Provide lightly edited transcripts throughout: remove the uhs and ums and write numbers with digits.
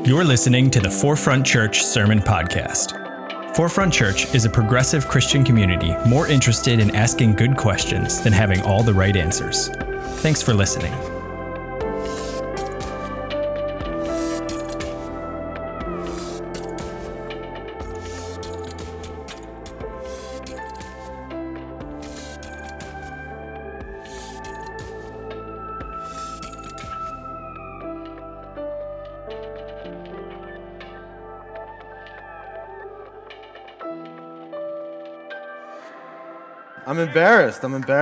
You're listening to the Forefront Church Sermon Podcast. Forefront Church is a progressive Christian community more interested in asking good questions than having all the right answers. Thanks for listening. I'm embarrassed.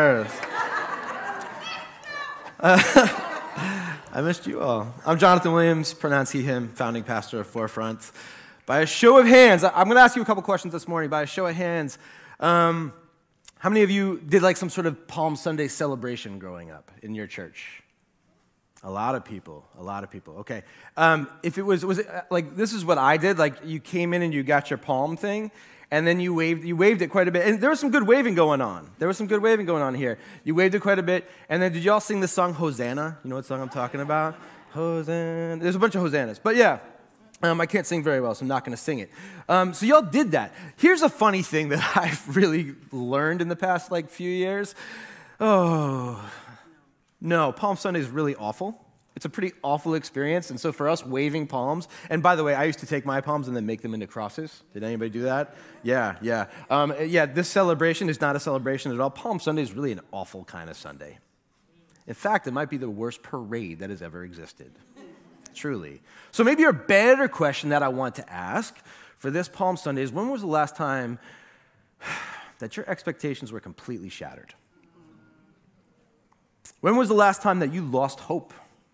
I missed you all. I'm Jonathan Williams, pronounce he, him, founding pastor of Forefront. By a show of hands, I'm going to ask you a couple questions this morning. By a show of hands, how many of you did like some sort of Palm Sunday celebration growing up in your church? A lot of people. Okay. If it was it like, this is what I did, like you came in and you got your palm thing, and then you waved it quite a bit. And there was some good waving going on. Here. You waved it quite a bit. And then did y'all sing the song Hosanna? You know what song I'm talking about? Hosanna. There's a bunch of Hosannas. But yeah, I can't sing very well, so I'm not going to sing it. So y'all did that. Here's a funny thing that I've really learned in the past few years. Oh, no, Palm Sunday is really awful. It's a pretty awful experience, and so for us, waving palms, and by the way, I used to take my palms and then make them into crosses. Did anybody do that? Yeah. This celebration is not a celebration at all. Palm Sunday is really an awful kind of Sunday. In fact, it might be the worst parade that has ever existed. Truly. So maybe a better question that I want to ask for this Palm Sunday is, when was the last time that your expectations were completely shattered? When was the last time that you lost hope?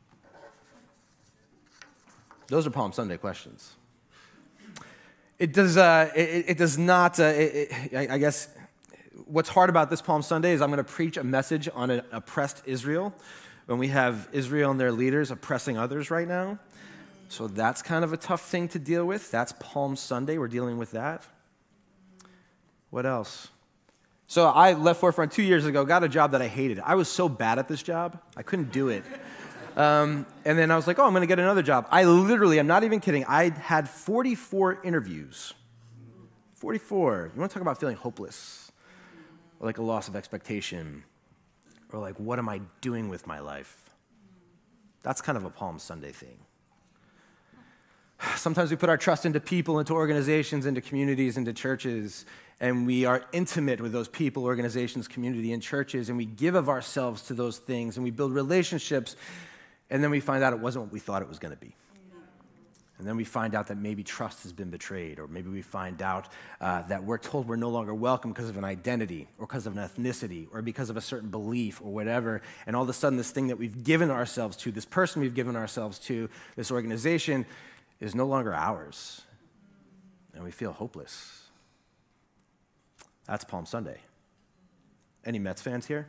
Those are Palm Sunday questions. It does not. I guess what's hard about this Palm Sunday is I'm going to preach a message on an oppressed Israel when we have Israel and their leaders oppressing others right now. So that's kind of a tough thing to deal with. That's Palm Sunday. We're dealing with that. What else? So I left Forefront 2 years ago, got a job that I hated. I was so bad at this job, I couldn't do it. And then I was like, I'm going to get another job. I'm not even kidding, I had 44 interviews. 44. You want to talk about feeling hopeless, or like a loss of expectation, or like, what am I doing with my life? That's kind of a Palm Sunday thing. Sometimes we put our trust into people, into organizations, into communities, into churches, and we are intimate with those people, organizations, community, and churches, and we give of ourselves to those things, and we build relationships, and then we find out it wasn't what we thought it was going to be. And then we find out that maybe trust has been betrayed, or maybe we find out that we're told we're no longer welcome because of an identity, or because of an ethnicity, or because of a certain belief, or whatever, and all of a sudden this thing that we've given ourselves to, this person we've given ourselves to, this organization, is no longer ours, and we feel hopeless. That's Palm Sunday. Any Mets fans here?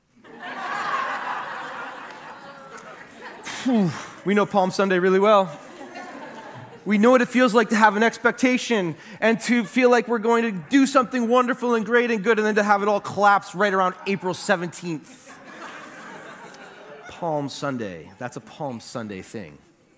We know Palm Sunday really well. We know what it feels like to have an expectation and to feel like we're going to do something wonderful and great and good, and then to have it all collapse right around April 17th. Palm Sunday. That's a Palm Sunday thing.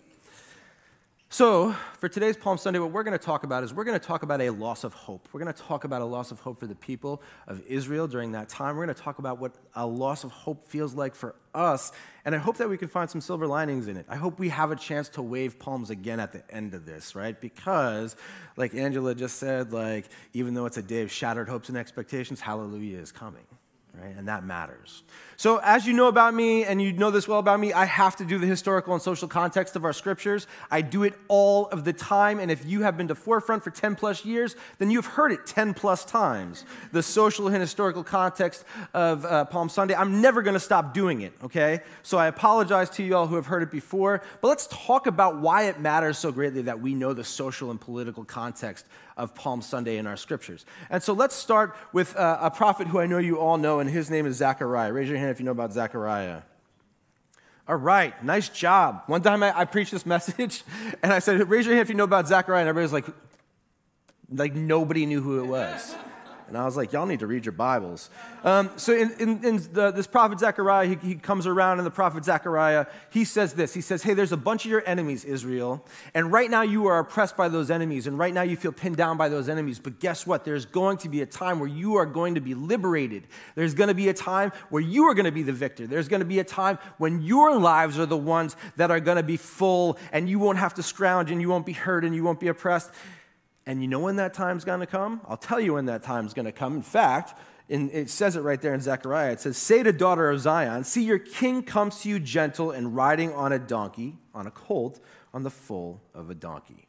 So, for today's Palm Sunday, what we're going to talk about is we're going to talk about a loss of hope. We're going to talk about a loss of hope for the people of Israel during that time. We're going to talk about what a loss of hope feels like for us, and I hope that we can find some silver linings in it. I hope we have a chance to wave palms again at the end of this, right? Because, like Angela just said, even though it's a day of shattered hopes and expectations, hallelujah is coming. Right? And that matters. So as you know about me, and you know this well about me, I have to do the historical and social context of our scriptures. I do it all of the time, and if you have been to Forefront for 10 plus years, then you've heard it 10 plus times. The social and historical context of Palm Sunday. I'm never going to stop doing it, okay? So I apologize to you all who have heard it before, but let's talk about why it matters so greatly that we know the social and political context of Palm Sunday in our scriptures. And so let's start with a prophet who I know you all know, and his name is Zechariah. Raise your hand if you know about Zechariah. All right, nice job. One time I preached this message, and I said, raise your hand if you know about Zechariah, and everybody was like nobody knew who it was. And I was like, y'all need to read your Bibles. So this prophet Zechariah, he comes around, and the prophet Zechariah, he says this. He says, hey, there's a bunch of your enemies, Israel, and right now you are oppressed by those enemies, and right now you feel pinned down by those enemies, but guess what? There's going to be a time where you are going to be liberated. There's going to be a time where you are going to be the victor. There's going to be a time when your lives are the ones that are going to be full, and you won't have to scrounge, and you won't be hurt, and you won't be oppressed. And you know when that time's going to come? I'll tell you when that time's going to come. In fact, it says it right there in Zechariah. It says, say to daughter of Zion, see your king comes to you gentle and riding on a donkey, on a colt, on the foal of a donkey.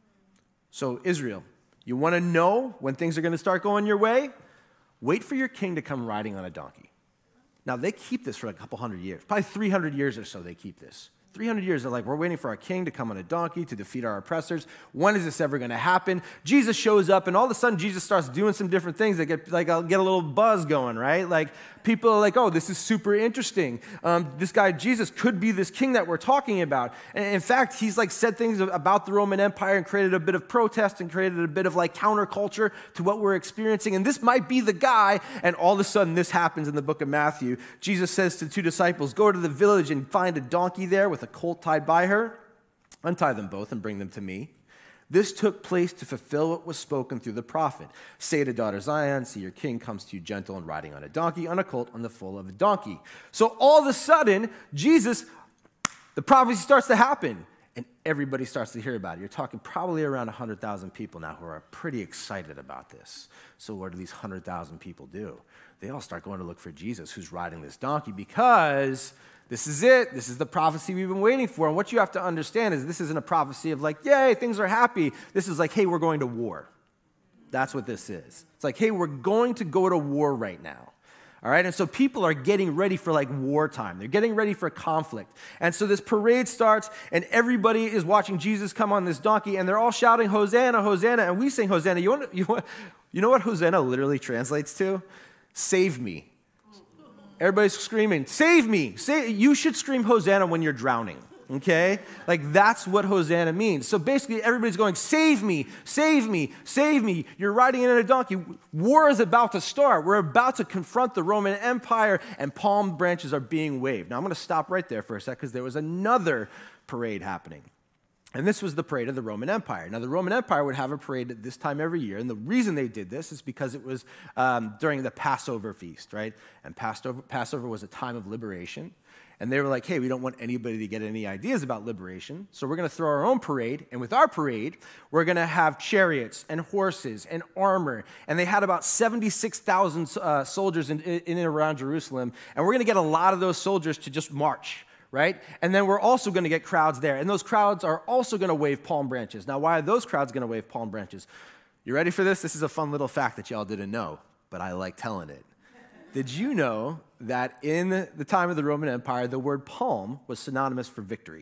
So Israel, you want to know when things are going to start going your way? Wait for your king to come riding on a donkey. Now, they keep this for like a couple hundred years. Probably 300 years or so they keep this. 300 years, they're like, we're waiting for our king to come on a donkey to defeat our oppressors. When is this ever going to happen? Jesus shows up, and all of a sudden, Jesus starts doing some different things that get a little buzz going, right? Like, people are like, oh, this is super interesting. This guy, Jesus, could be this king that we're talking about. And in fact, he's like said things about the Roman Empire and created a bit of protest and created a bit of like counterculture to what we're experiencing. And this might be the guy. And all of a sudden, this happens in the book of Matthew. Jesus says to two disciples, go to the village and find a donkey there with a colt tied by her. Untie them both and bring them to me. This took place to fulfill what was spoken through the prophet. Say to daughter Zion, see your king comes to you gentle and riding on a donkey, on a colt, on the foal of a donkey. So all of a sudden, Jesus, the prophecy starts to happen, and everybody starts to hear about it. You're talking probably around 100,000 people now who are pretty excited about this. So what do these 100,000 people do? They all start going to look for Jesus, who's riding this donkey, because this is it. This is the prophecy we've been waiting for. And what you have to understand is this isn't a prophecy of like, yay, things are happy. This is like, hey, we're going to war. That's what this is. It's like, hey, we're going to go to war right now. All right? And so people are getting ready for like wartime. They're getting ready for conflict. And so this parade starts, and everybody is watching Jesus come on this donkey, and they're all shouting, Hosanna, Hosanna. And we sing Hosanna. You know what Hosanna literally translates to? Save me. Everybody's screaming, save me. You should scream Hosanna when you're drowning, okay? Like, that's what Hosanna means. So basically, everybody's going, save me, save me, save me. You're riding in a donkey. War is about to start. We're about to confront the Roman Empire, and palm branches are being waved. Now, I'm going to stop right there for a sec because there was another parade happening. And this was the parade of the Roman Empire. Now, the Roman Empire would have a parade at this time every year, and the reason they did this is because it was during the Passover feast, right? And Passover was a time of liberation, and they were like, hey, we don't want anybody to get any ideas about liberation, so we're going to throw our own parade, and with our parade, we're going to have chariots and horses and armor, and they had about 76,000 soldiers in and around Jerusalem, and we're going to get a lot of those soldiers to just march, right? And then we're also going to get crowds there. And those crowds are also going to wave palm branches. Now, why are those crowds going to wave palm branches? You ready for this? This is a fun little fact that y'all didn't know, but I like telling it. Did you know that in the time of the Roman Empire, the word palm was synonymous for victory?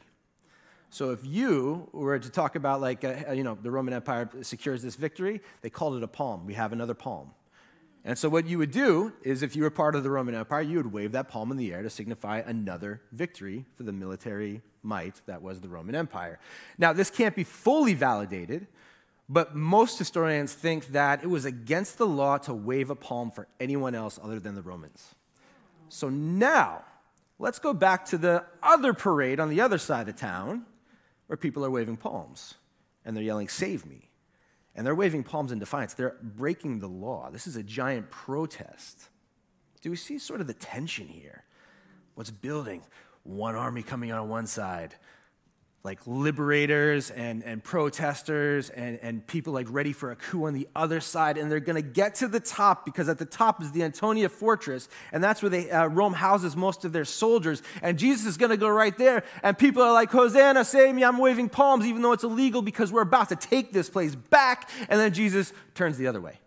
So if you were to talk about like, the Roman Empire secures this victory, they called it a palm. We have another palm. And so what you would do is if you were part of the Roman Empire, you would wave that palm in the air to signify another victory for the military might that was the Roman Empire. Now, this can't be fully validated, but most historians think that it was against the law to wave a palm for anyone else other than the Romans. So now, let's go back to the other parade on the other side of town where people are waving palms and they're yelling, save me. And they're waving palms in defiance. They're breaking the law. This is a giant protest. Do we see sort of the tension here? What's building? One army coming on one side, like liberators and protesters and people like ready for a coup on the other side, and they're going to get to the top because at the top is the Antonia Fortress, and that's where Rome houses most of their soldiers, and Jesus is going to go right there, and people are like, Hosanna, save me, I'm waving palms, even though it's illegal because we're about to take this place back, and then Jesus turns the other way.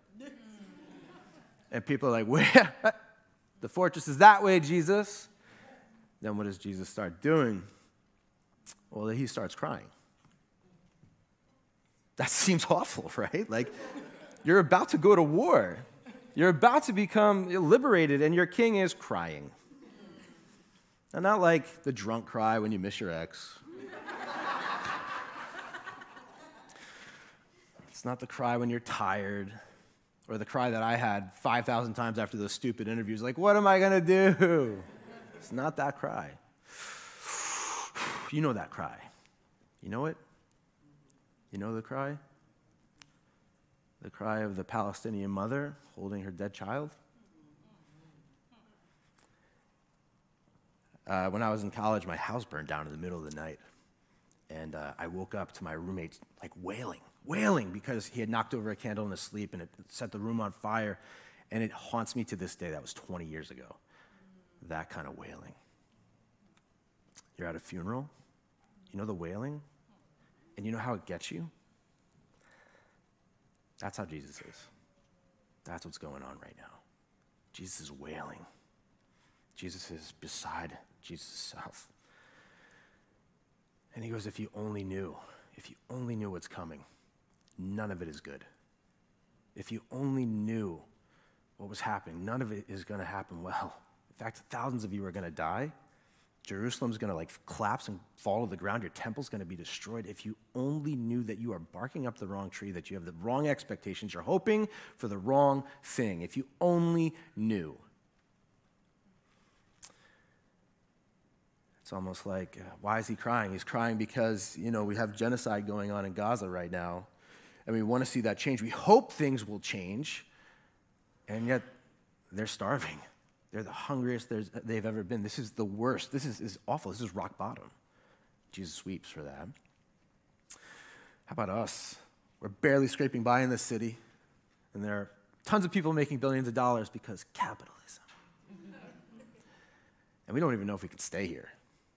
And people are like, where? The fortress is that way, Jesus. Then what does Jesus start doing? Well, he starts crying. That seems awful, right? Like, you're about to go to war. You're about to become liberated, and your king is crying. And not like the drunk cry when you miss your ex. It's not the cry when you're tired Or the cry that I had 5,000 times after those stupid interviews, like, what am I going to do? It's not that cry. You know that cry. You know it? You know the cry? The cry of the Palestinian mother holding her dead child? When I was in college, my house burned down in the middle of the night. And I woke up to my roommate like wailing because he had knocked over a candle in his sleep and it set the room on fire. And it haunts me to this day. That was 20 years ago. That kind of wailing. You're at a funeral. You know the wailing? And you know how it gets you? That's how Jesus is. That's what's going on right now. Jesus is wailing. Jesus is beside Jesus' self. And he goes, if you only knew what's coming, none of it is good. If you only knew what was happening, none of it is going to happen well. In fact, thousands of you are going to die. Jerusalem's going to collapse and fall to the ground. Your temple's going to be destroyed. If you only knew that you are barking up the wrong tree, that you have the wrong expectations, you're hoping for the wrong thing. If you only knew. It's almost like, why is he crying? He's crying because, we have genocide going on in Gaza right now, and we want to see that change. We hope things will change, and yet they're starving. They're the hungriest they've ever been. This is the worst. This is awful. This is rock bottom. Jesus weeps for that. How about us? We're barely scraping by in this city, and there are tons of people making billions of dollars because capitalism. And we don't even know if we could stay here.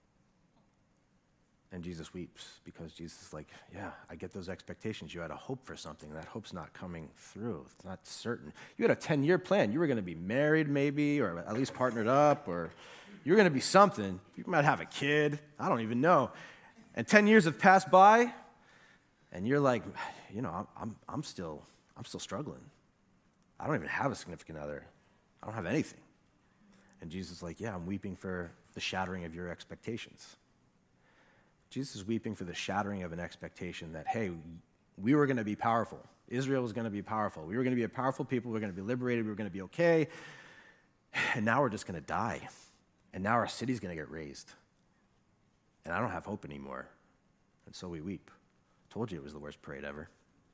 And Jesus weeps because Jesus is like, yeah, I get those expectations. You had a hope for something. That hope's not coming through. It's not certain. You had a 10-year plan. You were going to be married maybe, or at least partnered up, or you were going to be something. You might have a kid. I don't even know. And 10 years have passed by, and you're like, I'm still struggling. I don't even have a significant other. I don't have anything. And Jesus is like, yeah, I'm weeping for the shattering of your expectations. Jesus is weeping for the shattering of an expectation that, hey, we were going to be powerful. Israel was going to be powerful. We were going to be a powerful people. We were going to be liberated. We were going to be okay. And now we're just going to die. And now our city's going to get razed. And I don't have hope anymore. And so we weep. I told you it was the worst parade ever.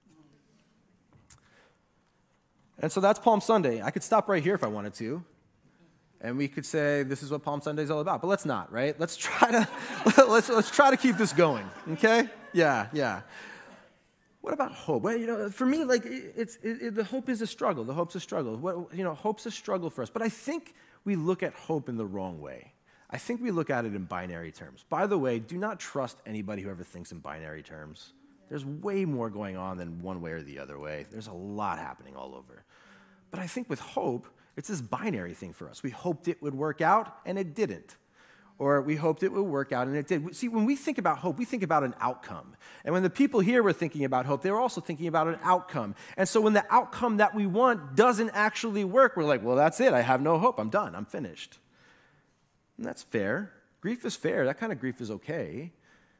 And so that's Palm Sunday. I could stop right here if I wanted to. And we could say this is what Palm Sunday is all about, but let's not, right? Let's try to keep this going, okay? Yeah. What about hope? Well, for me, the hope is a struggle. The hope's a struggle. Hope's a struggle for us. But I think we look at hope in the wrong way. I think we look at it in binary terms. By the way, do not trust anybody who ever thinks in binary terms. There's way more going on than one way or the other way. There's a lot happening all over. But I think with hope, it's this binary thing for us. We hoped it would work out, and it didn't. Or we hoped it would work out, and it did. See, when we think about hope, we think about an outcome. And when the people here were thinking about hope, they were also thinking about an outcome. And so when the outcome that we want doesn't actually work, we're like, well, that's it. I have no hope. I'm done. I'm finished. And that's fair. Grief is fair. That kind of grief is okay.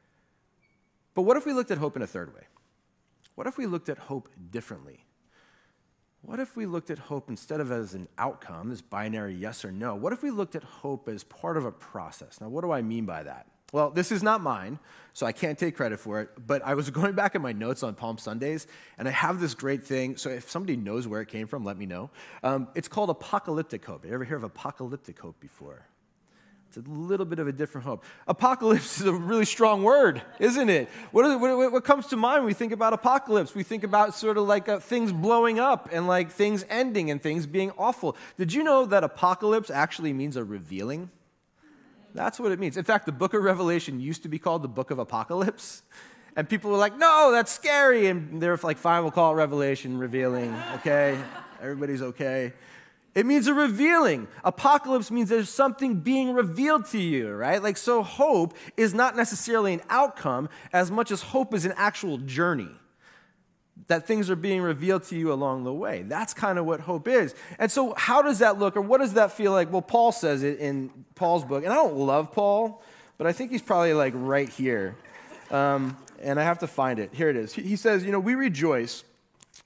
But what if we looked at hope in a third way? What if we looked at hope differently? What if we looked at hope instead of as an outcome, this binary yes or no? What if we looked at hope as part of a process? Now, what do I mean by that? Well, this is not mine, so I can't take credit for it, but I was going back in my notes on Palm Sundays, and I have this great thing, so if somebody knows where it came from, let me know. It's called apocalyptic hope. You ever hear of apocalyptic hope before? It's a little bit of a different hope. Apocalypse is a really strong word, isn't it? What comes to mind when we think about apocalypse? We think about sort of like things blowing up and like things ending and things being awful. Did you know that apocalypse actually means a revealing? That's what it means. In fact, the book of Revelation used to be called the book of Apocalypse. And people were like, no, that's scary. And they're like, fine, we'll call it Revelation, revealing, okay? Everybody's okay. It means a revealing. Apocalypse means there's something being revealed to you, right? Like, so hope is not necessarily an outcome as much as hope is an actual journey. That things are being revealed to you along the way. That's kind of what hope is. And so how does that look, or what does that feel like? Well, Paul says it in Paul's book, and I don't love Paul, but I think he's probably like right here. And I have to find it. Here it is. He says, we rejoice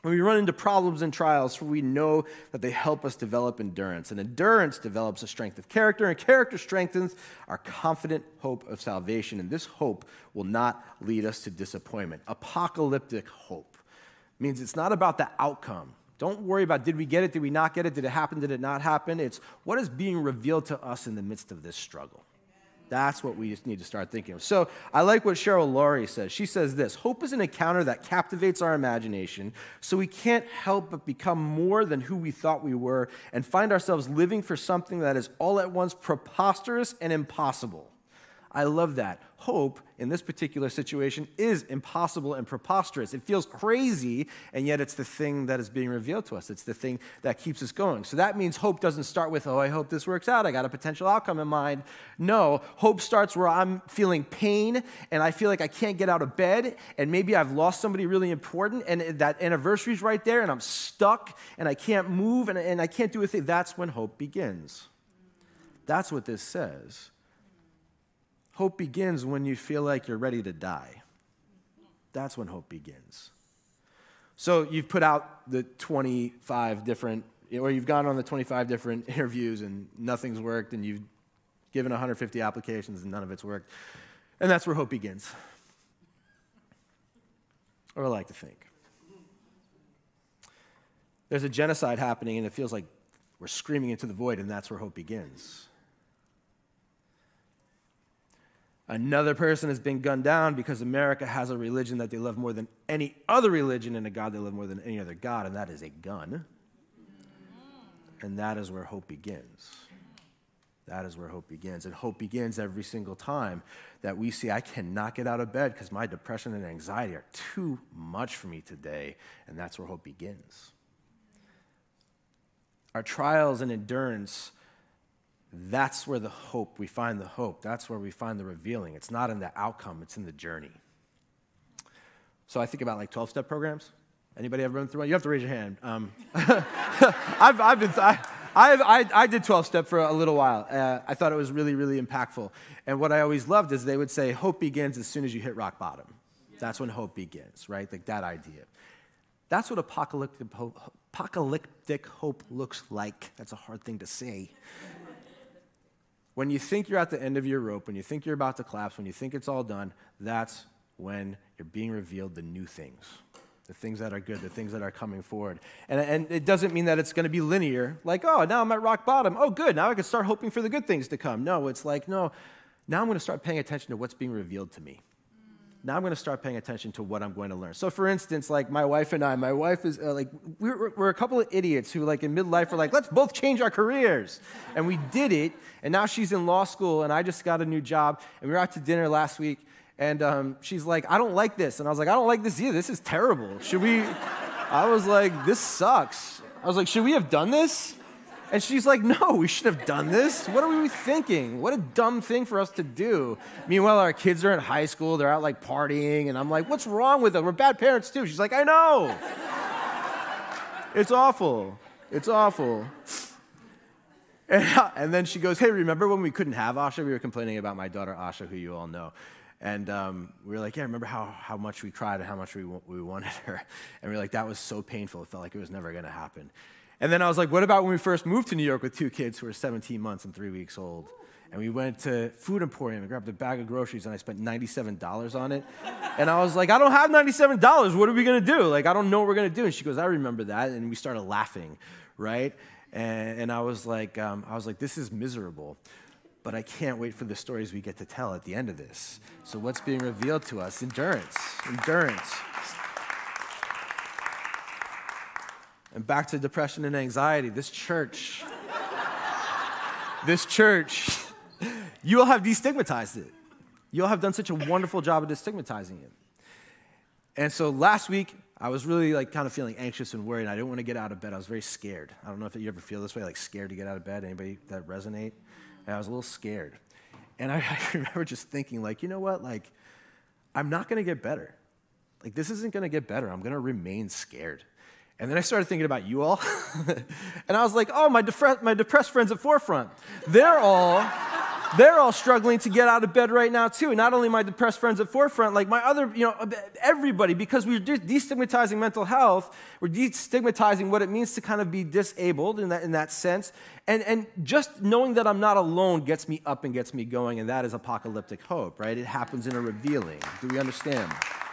When we run into problems and trials, for we know that they help us develop endurance. And endurance develops a strength of character, and character strengthens our confident hope of salvation. And this hope will not lead us to disappointment. Apocalyptic hope means it's not about the outcome. Don't worry about did we get it, did we not get it, did it happen, did it not happen. It's what is being revealed to us in the midst of this struggle. That's what we just need to start thinking of. So I like what Cheryl Laurie says. She says this: hope is an encounter that captivates our imagination, so we can't help but become more than who we thought we were and find ourselves living for something that is all at once preposterous and impossible. I love that. Hope, in this particular situation, is impossible and preposterous. It feels crazy, and yet it's the thing that is being revealed to us. It's the thing that keeps us going. So that means hope doesn't start with, oh, I hope this works out. I got a potential outcome in mind. No, hope starts where I'm feeling pain, and I feel like I can't get out of bed, and maybe I've lost somebody really important, and that anniversary's right there, and I'm stuck, and I can't move, and I can't do a thing. That's when hope begins. That's what this says. Hope begins when you feel like you're ready to die. That's when hope begins. So you've put out the 25 different, or you've gone on the 25 different interviews and nothing's worked, and you've given 150 applications and none of it's worked. And that's where hope begins. Or I like to think. There's a genocide happening and it feels like we're screaming into the void, and that's where hope begins. Another person has been gunned down because America has a religion that they love more than any other religion and a God they love more than any other God, and that is a gun. And that is where hope begins. That is where hope begins. And hope begins every single time that we see, I cannot get out of bed because my depression and anxiety are too much for me today, and that's where hope begins. Our trials and endurance, that's where we find the hope. That's where we find the revealing. It's not in the outcome, it's in the journey. So I think about like 12-step programs. Anybody ever been through one? You have to raise your hand. I did 12-step for a little while. I thought it was really, really impactful. And what I always loved is they would say, hope begins as soon as you hit rock bottom. That's when hope begins, right? Like that idea. That's what apocalyptic hope looks like. That's a hard thing to say. When you think you're at the end of your rope, when you think you're about to collapse, when you think it's all done, that's when you're being revealed the new things, the things that are good, the things that are coming forward. And it doesn't mean that it's going to be linear, like, oh, now I'm at rock bottom. Oh, good, now I can start hoping for the good things to come. No, it's like, no, now I'm going to start paying attention to what's being revealed to me. Now I'm going to start paying attention to what I'm going to learn. So for instance, like my wife is we're a couple of idiots who like in midlife are like, let's both change our careers. And we did it, and now she's in law school, and I just got a new job, and we were out to dinner last week, and she's like, I don't like this. And I was like, I don't like this either. This is terrible. I was like, this sucks. I was like, should we have done this? And she's like, no, we should have done this. What are we thinking? What a dumb thing for us to do. Meanwhile, our kids are in high school. They're out like partying. And I'm like, what's wrong with them? We're bad parents too. She's like, I know. It's awful. It's awful. And then she goes, hey, remember when we couldn't have Asha? We were complaining about my daughter Asha, who you all know. And we were like, yeah, remember how much we cried and how much we wanted her. And we were like, that was so painful. It felt like it was never going to happen. And then I was like, what about when we first moved to New York with two kids who were 17 months and 3 weeks old? And we went to Food Emporium and grabbed a bag of groceries, and I spent $97 on it. And I was like, I don't have $97. What are we going to do? Like, I don't know what we're going to do. And she goes, I remember that. And we started laughing, right? And I was like, this is miserable. But I can't wait for the stories we get to tell at the end of this. So what's being revealed to us? Endurance. And back to depression and anxiety, this church, you all have destigmatized it. You all have done such a wonderful job of destigmatizing it. And so last week, I was really like kind of feeling anxious and worried. I didn't want to get out of bed. I was very scared. I don't know if you ever feel this way, like scared to get out of bed. Anybody that resonate? And I was a little scared. And I remember just thinking like, you know what? Like, I'm not going to get better. Like, this isn't going to get better. I'm going to remain scared. And then I started thinking about you all. And I was like, oh, my depressed friends at Forefront. They're all they're all struggling to get out of bed right now too. Not only my depressed friends at Forefront, like my other, everybody, because we're destigmatizing mental health, we're destigmatizing what it means to kind of be disabled in that sense. And just knowing that I'm not alone gets me up and gets me going, and that is apocalyptic hope, right? It happens in a revealing. Do we understand?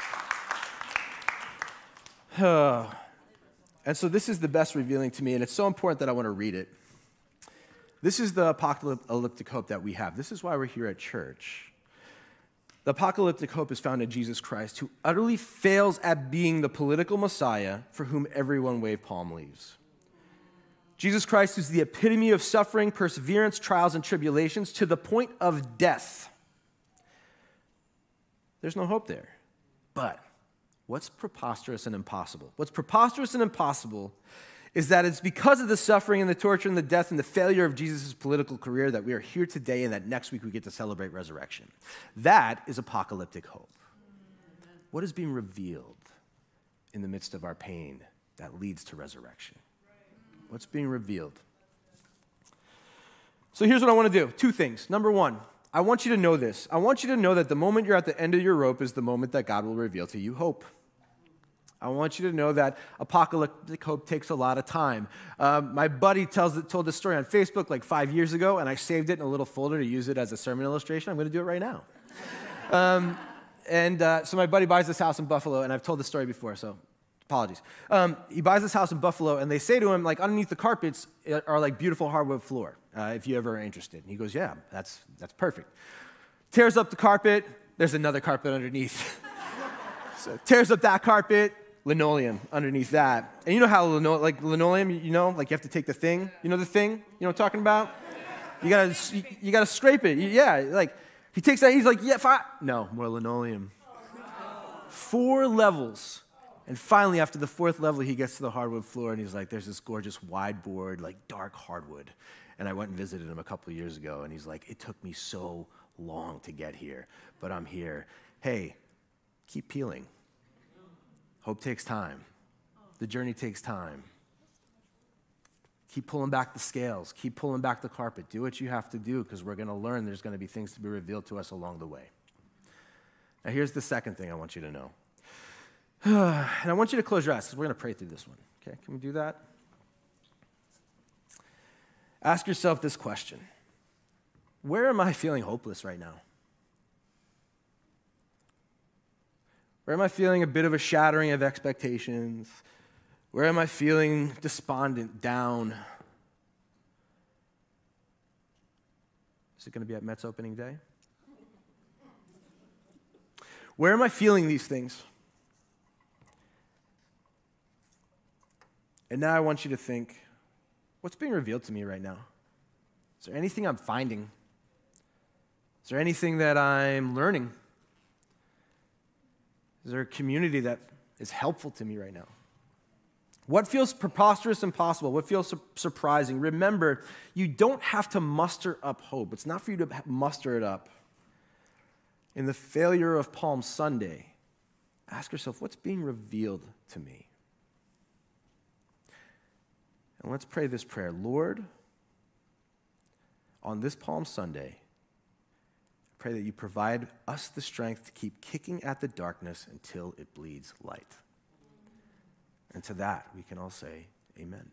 And so this is the best revealing to me, and it's so important that I want to read it. This is the apocalyptic hope that we have. This is why we're here at church. The apocalyptic hope is found in Jesus Christ, who utterly fails at being the political Messiah for whom everyone wave palm leaves. Jesus Christ is the epitome of suffering, perseverance, trials, and tribulations to the point of death. There's no hope there. But what's preposterous and impossible? What's preposterous and impossible is that it's because of the suffering and the torture and the death and the failure of Jesus' political career that we are here today and that next week we get to celebrate resurrection. That is apocalyptic hope. What is being revealed in the midst of our pain that leads to resurrection? What's being revealed? So here's what I want to do. Two things. Number one, I want you to know this. I want you to know that the moment you're at the end of your rope is the moment that God will reveal to you hope. I want you to know that apocalyptic hope takes a lot of time. My buddy told this story on Facebook like 5 years ago, and I saved it in a little folder to use it as a sermon illustration. I'm going to do it right now. So my buddy buys this house in Buffalo, and I've told this story before, so apologies. He buys this house in Buffalo, and they say to him, like, underneath the carpets are like beautiful hardwood floor, if you ever are interested. And he goes, yeah, that's perfect. Tears up the carpet, there's another carpet underneath. So tears up that carpet, linoleum underneath that. And you know how linoleum, you have to take the thing, the thing, you know what I'm talking about? You gotta scrape it. He takes that, he's like, no, more linoleum. 4 levels. And finally, after the 4th level, he gets to the hardwood floor, and he's like, there's this gorgeous wide board, like dark hardwood. And I went and visited him a couple of years ago, and he's like, it took me so long to get here, but I'm here. Hey, keep peeling. Hope takes time. The journey takes time. Keep pulling back the scales. Keep pulling back the carpet. Do what you have to do, because we're going to learn there's going to be things to be revealed to us along the way. Now, here's the second thing I want you to know. And I want you to close your eyes, because we're going to pray through this one. Okay, can we do that? Ask yourself this question. Where am I feeling hopeless right now? Where am I feeling a bit of a shattering of expectations? Where am I feeling despondent, down? Is it going to be at Mets opening day? Where am I feeling these things? And now I want you to think, what's being revealed to me right now? Is there anything I'm finding? Is there anything that I'm learning? Is there a community that is helpful to me right now? What feels preposterous and impossible? What feels surprising? Remember, you don't have to muster up hope. It's not for you to muster it up. In the failure of Palm Sunday, ask yourself, what's being revealed to me? And let's pray this prayer. Lord, on this Palm Sunday, pray that you provide us the strength to keep kicking at the darkness until it bleeds light. And to that, we can all say, amen.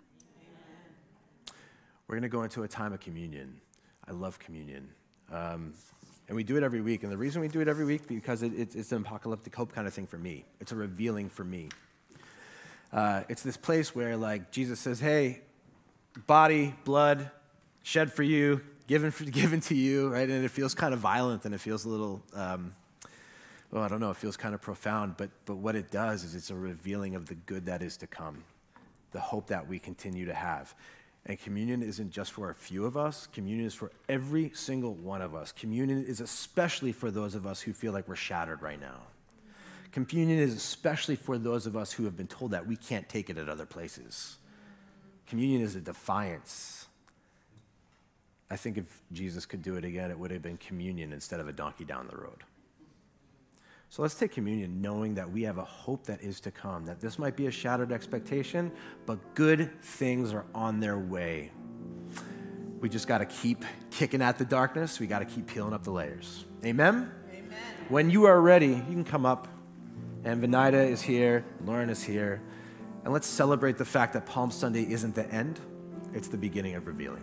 We're going to go into a time of communion. I love communion. And we do it every week. And the reason we do it every week, because it's an apocalyptic hope kind of thing for me. It's a revealing for me. It's this place where, like, Jesus says, hey, body, blood, shed for you, given to you, right? And it feels kind of violent, and it feels a little, it feels kind of profound. But what it does is it's a revealing of the good that is to come, the hope that we continue to have. And communion isn't just for a few of us. Communion is for every single one of us. Communion is especially for those of us who feel like we're shattered right now. Communion is especially for those of us who have been told that we can't take it at other places. Communion is a defiance. I think if Jesus could do it again, it would have been communion instead of a donkey down the road. So let's take communion knowing that we have a hope that is to come, that this might be a shattered expectation, but good things are on their way. We just got to keep kicking at the darkness. We got to keep peeling up the layers. Amen? Amen. When you are ready, you can come up, and Venida is here, Lauren is here, and let's celebrate the fact that Palm Sunday isn't the end, it's the beginning of revealing.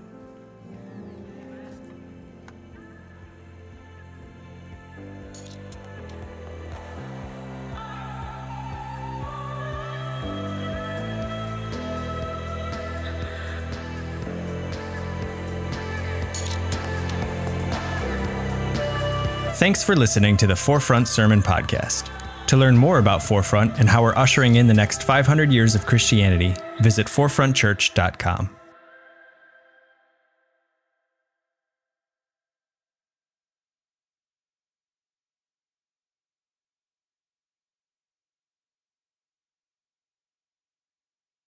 Thanks for listening to the Forefront Sermon Podcast. To learn more about Forefront and how we're ushering in the next 500 years of Christianity, visit forefrontchurch.com.